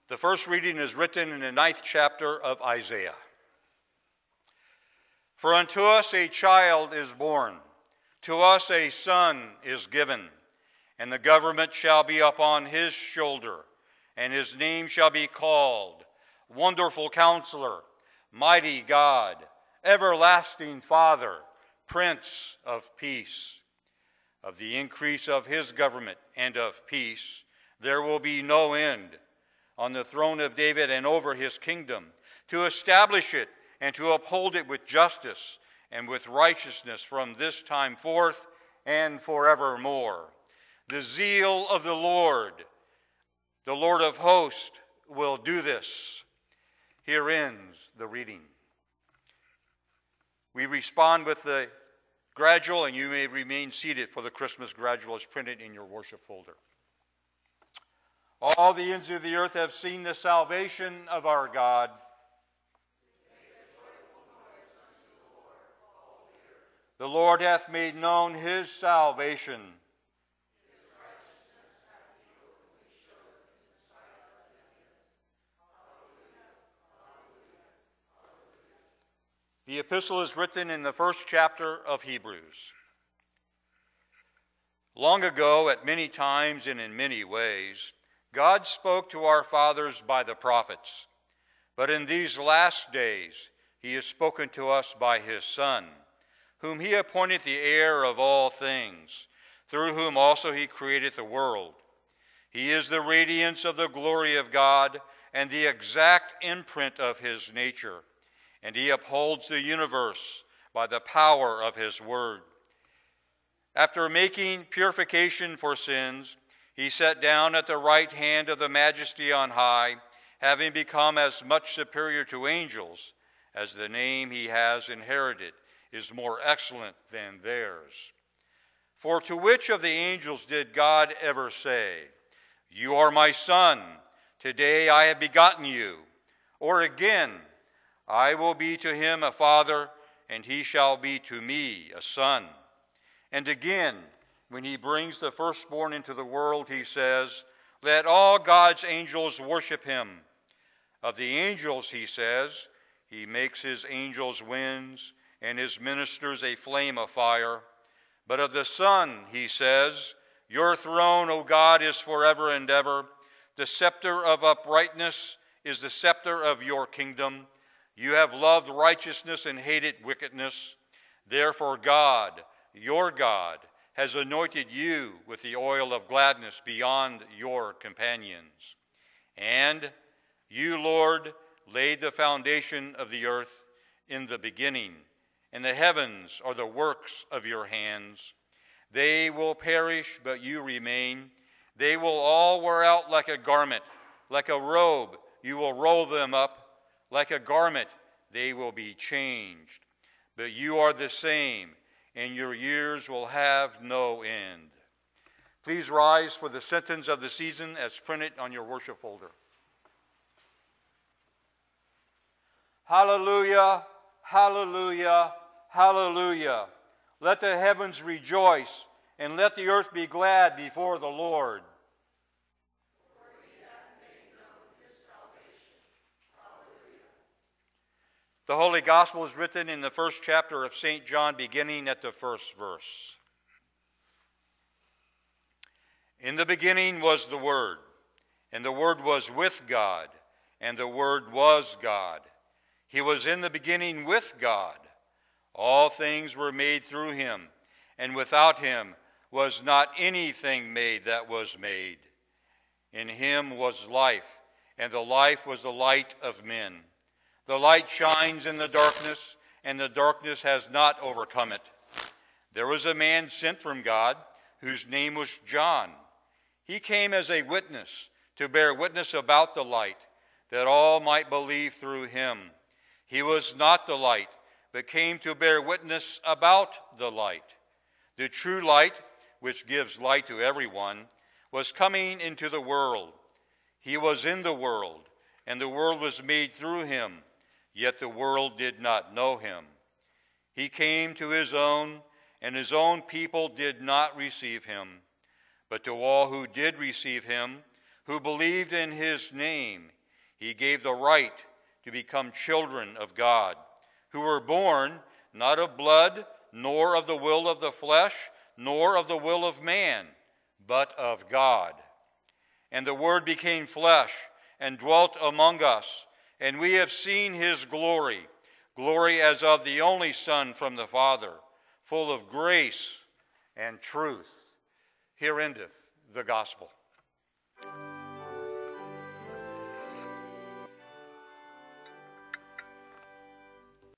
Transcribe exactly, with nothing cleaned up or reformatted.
The first reading is written in the ninth chapter of Isaiah. For unto us a child is born, to us a son is given, and the government shall be upon his shoulder, and his name shall be called Wonderful Counselor, Mighty God, Everlasting Father, Prince of Peace. Of the increase of his government and of peace there will be no end, on the throne of David and over his kingdom, to establish it and to uphold it with justice and with righteousness from this time forth and forevermore. The zeal of the Lord, the Lord of hosts, will do this. Here ends the reading. We respond with the gradual, and you may remain seated for the Christmas gradual as printed in your worship folder. All the ends of the earth have seen the salvation of our God. The Lord hath made known his salvation. The epistle is written in the first chapter of Hebrews. Long ago, at many times and in many ways, God spoke to our fathers by the prophets, but in these last days he has spoken to us by his Son, whom he appointed the heir of all things, through whom also he created the world. He is the radiance of the glory of God and the exact imprint of his nature, and he upholds the universe by the power of his word. After making purification for sins, he sat down at the right hand of the Majesty on high, having become as much superior to angels as the name he has inherited is more excellent than theirs. For to which of the angels did God ever say, "You are my son, today I have begotten you"? Or again, "I will be to him a father, and he shall be to me a son"? And again, when he brings the firstborn into the world, he says, "Let all God's angels worship him." Of the angels, he says, "He makes his angels winds, and his ministers a flame of fire." But of the Son, he says, "Your throne, O God, is forever and ever. The scepter of uprightness is the scepter of your kingdom. You have loved righteousness and hated wickedness. Therefore God, your God, has anointed you with the oil of gladness beyond your companions. And you, Lord, laid the foundation of the earth in the beginning, and the heavens are the works of your hands. They will perish, but you remain. They will all wear out like a garment. Like a robe, you will roll them up. Like a garment, they will be changed. But you are the same, and your years will have no end. Please rise for the sentence of the season as printed on your worship folder. Hallelujah, hallelujah, hallelujah. Let the heavens rejoice, and let the earth be glad before the Lord. The Holy Gospel is written in the first chapter of Saint John, beginning at the first verse. In the beginning was the Word, and the Word was with God, and the Word was God. He was in the beginning with God. All things were made through him, and without him was not anything made that was made. In him was life, and the life was the light of men. The light shines in the darkness, and the darkness has not overcome it. There was a man sent from God, whose name was John. He came as a witness, to bear witness about the light, that all might believe through him. He was not the light, but came to bear witness about the light. The true light, which gives light to everyone, was coming into the world. He was in the world, and the world was made through him, yet the world did not know him. He came to his own, and his own people did not receive him. But to all who did receive him, who believed in his name, he gave the right to become children of God, who were born not of blood, nor of the will of the flesh, nor of the will of man, but of God. And the Word became flesh and dwelt among us, and we have seen his glory, glory as of the only Son from the Father, full of grace and truth. Here endeth the gospel.